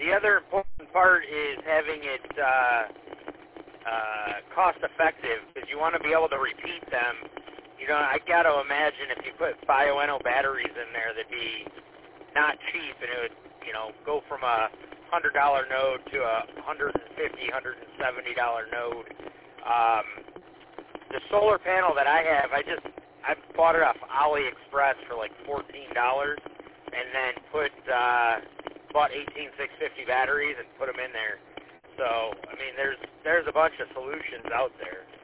the other important part is having it cost-effective, because you want to be able to repeat them. You know, I got to imagine if you put Bioenno batteries in there, they'd be not cheap, and it would, you know, go from a $100 node to a $150, $170 node. The solar panel that I have, I bought it off AliExpress for like $14, and then bought 18650 batteries and put them in there. So, I mean, there's a bunch of solutions out there.